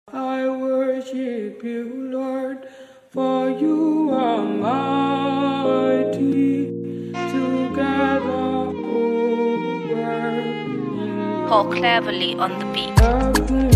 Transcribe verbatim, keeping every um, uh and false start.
I worship you, Lord, for you are mighty. Together over Paul Cleverly on the beat. everything.